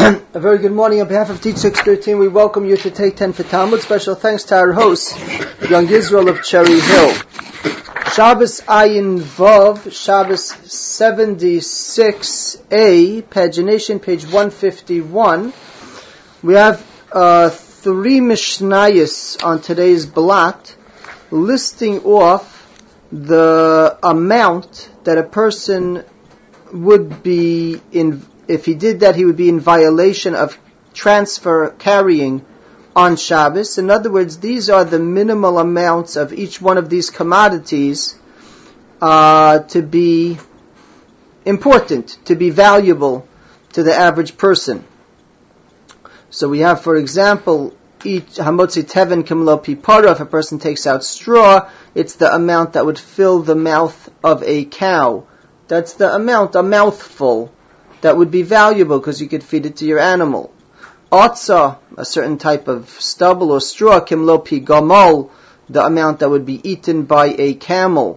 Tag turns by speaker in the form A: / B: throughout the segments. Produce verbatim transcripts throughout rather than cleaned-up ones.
A: A very good morning on behalf of Teach six thirteen. We welcome you to Take ten for Talmud. Special thanks to our host, Young Israel of Cherry Hill. Shabbos Ayin Vav, Shabbos seventy-six A, pagination, page one fifty-one. We have uh, three Mishnayos on today's block, listing off the amount that a person would be in. If he did that, he would be in violation of transfer carrying on Shabbos. In other words, these are the minimal amounts of each one of these commodities uh, to be important, to be valuable to the average person. So we have, for example, each hamotzi teven kimlo pipara. If a person takes out straw, it's the amount that would fill the mouth of a cow. That's the amount, a mouthful, that would be valuable because you could feed it to your animal. Otza, a certain type of stubble or straw, kimlo pi gamal, the amount that would be eaten by a camel.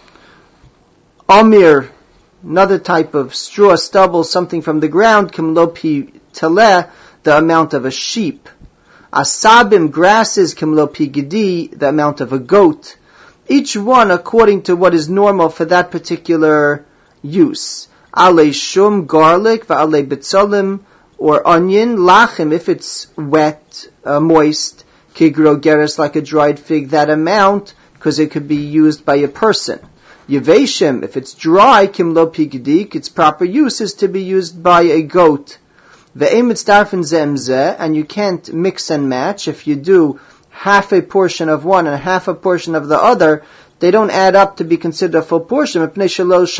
A: Amir, another type of straw, stubble, something from the ground, kimlo pi teleh, the amount of a sheep. Asabim, grasses, kimlo pi gedi, the amount of a goat. Each one according to what is normal for that particular use. Ale shum, garlic, va'ale bitzalim, or onion, lachim, if it's wet, uh, moist, kigro geras, like a dried fig, that amount, because it could be used by a person. Yeveshim, if it's dry, kimlo pigedik, its proper use is to be used by a goat. Ve'em mitzdarfen zemzeh, and you can't mix and match. If you do half a portion of one and half a portion of the other, they don't add up to be considered a full portion because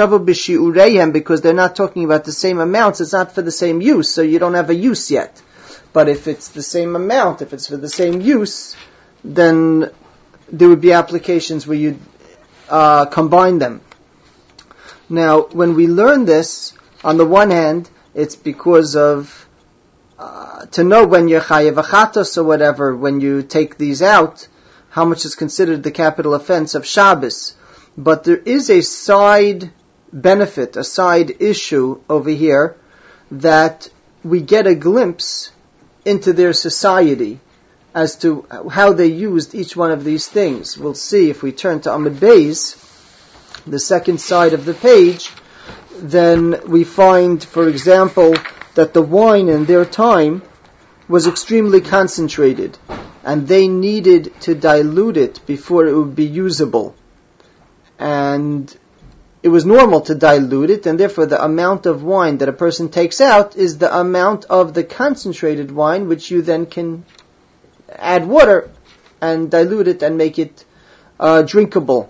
A: they're not talking about the same amounts. It's not for the same use, so you don't have a use yet. But if it's the same amount, if it's for the same use, then there would be applications where you uh, combine them. Now, when we learn this, on the one hand, it's because of uh, to know when you're chayev achatos or whatever, when you take these out, how much is considered the capital offense of Shabbos. But there is a side benefit, a side issue over here, that we get a glimpse into their society as to how they used each one of these things. We'll see if we turn to Amud Beis, the second side of the page, then we find, for example, that the wine in their time was extremely concentrated, and they needed to dilute it before it would be usable. And it was normal to dilute it, and therefore the amount of wine that a person takes out is the amount of the concentrated wine, which you then can add water and dilute it and make it uh, drinkable.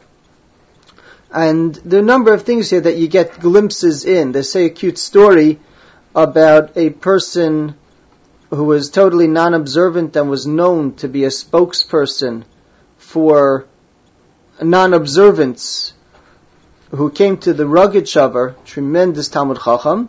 A: And there are a number of things here that you get glimpses in. They say a cute story about a person who was totally non-observant and was known to be a spokesperson for non-observance, who came to the Rogatchover, tremendous Talmud Chacham,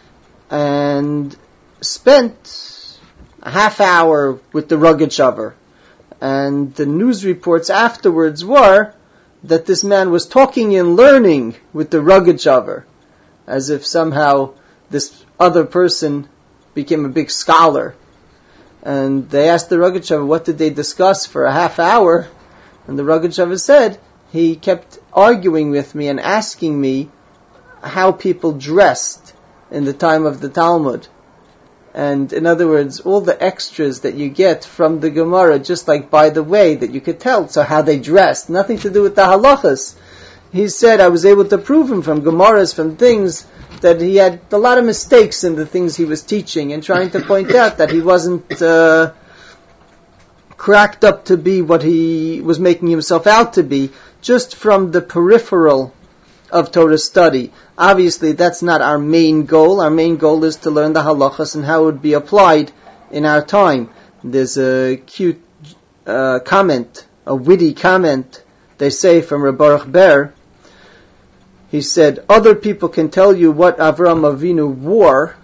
A: and spent a half hour with the Rogatchover. And the news reports afterwards were that this man was talking and learning with the Rogatchover, as if somehow this other person became a big scholar. And they asked the Rogatchover, what did they discuss for a half hour? And the Rogatchover said, he kept arguing with me and asking me how people dressed in the time of the Talmud. And in other words, all the extras that you get from the Gemara, just like by the way that you could tell, so how they dressed, nothing to do with the halachas. He said, I was able to prove him from Gemaras, from things, that he had a lot of mistakes in the things he was teaching, and trying to point out that he wasn't uh, cracked up to be what he was making himself out to be, just from the peripheral of Torah study. Obviously, that's not our main goal. Our main goal is to learn the halachas and how it would be applied in our time. There's a cute uh, comment, a witty comment, they say, from Reb Baruch Ber. He said, other people can tell you what Avraham Avinu wore,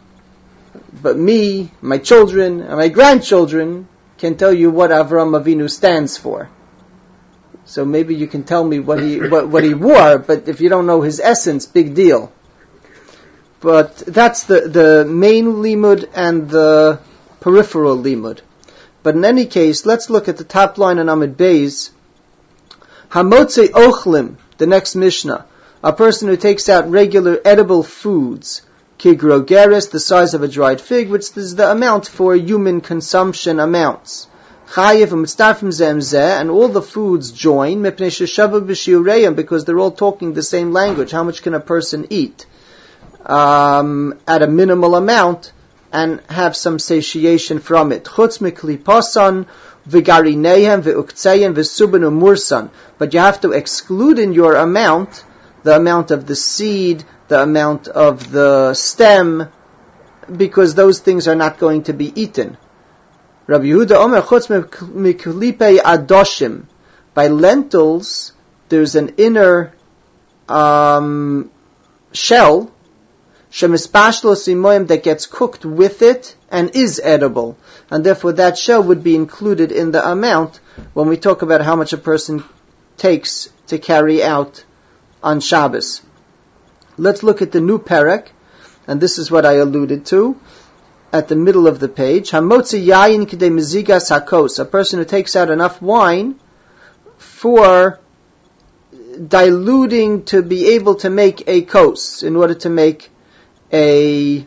A: but me, my children, and my grandchildren can tell you what Avraham Avinu stands for. So maybe you can tell me what he what, what he wore, but if you don't know his essence, big deal. But that's the, the main limud and the peripheral limud. But in any case, let's look at the top line on Amud Beis. Hamotze ochlim, the next Mishnah. A person who takes out regular edible foods, kigrogeres, the size of a dried fig, which is the amount for human consumption amounts. Chayev u'mitzdarfim zeh zeh, and all the foods join, mipnei sheshavu b'shiureim, because they're all talking the same language. How much can a person eat? Um, at a minimal amount, and have some satiation from it. Chutz mikli pasan, v'garineihem, v'uktzeihem, v'suben u'mursan. But you have to exclude in your amount the amount of the seed, the amount of the stem, because those things are not going to be eaten. Rabbi Yehuda Omer, chutz miklipe adoshim. By lentils, there's an inner um, shell, shemispashlo simoyim, that gets cooked with it and is edible, and therefore that shell would be included in the amount when we talk about how much a person takes to carry out on Shabbos. Let's look at the new perek, and this is what I alluded to at the middle of the page. Hamotzi yayin k'dei mezigas hakos, a person who takes out enough wine for diluting to be able to make a kos, in order to make a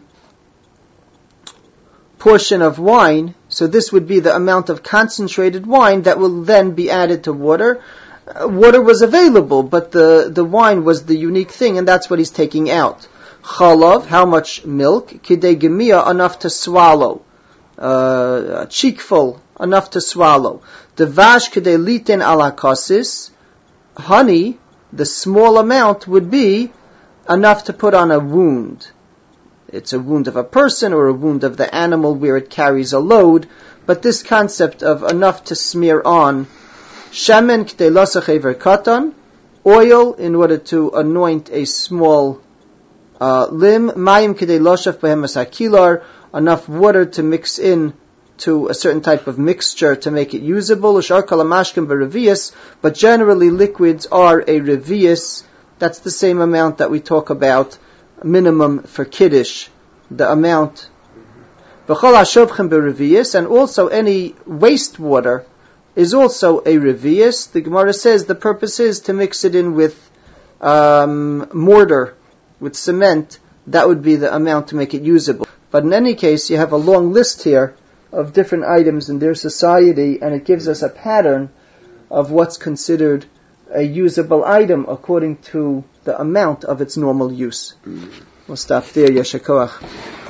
A: portion of wine. So this would be the amount of concentrated wine that will then be added to water. Uh, water was available, but the, the wine was the unique thing, and that's what he's taking out. Chalav, how much milk? Kidei gemia, enough to swallow. Uh, a cheekful, enough to swallow. Devash kidei liten ala kasis. Honey, the small amount would be enough to put on a wound. It's a wound of a person or a wound of the animal where it carries a load, but this concept of enough to smear on. Shemen k'dei lasach eiver katan, oil in order to anoint a small uh, limb. Mayim k'dei loshaf behemas hakilar, enough water to mix in to a certain type of mixture to make it usable. Ushar kalamashkim berevius, but generally liquids are a revius. That's the same amount that we talk about, minimum for kiddush, the amount. V'chol hashovchem berevius, and also any wastewater is also a revius. The Gemara says the purpose is to mix it in with um, mortar, with cement. That would be the amount to make it usable. But in any case, you have a long list here of different items in their society, and it gives us a pattern of what's considered a usable item according to the amount of its normal use. Mm. We'll stop there. Yesha koach.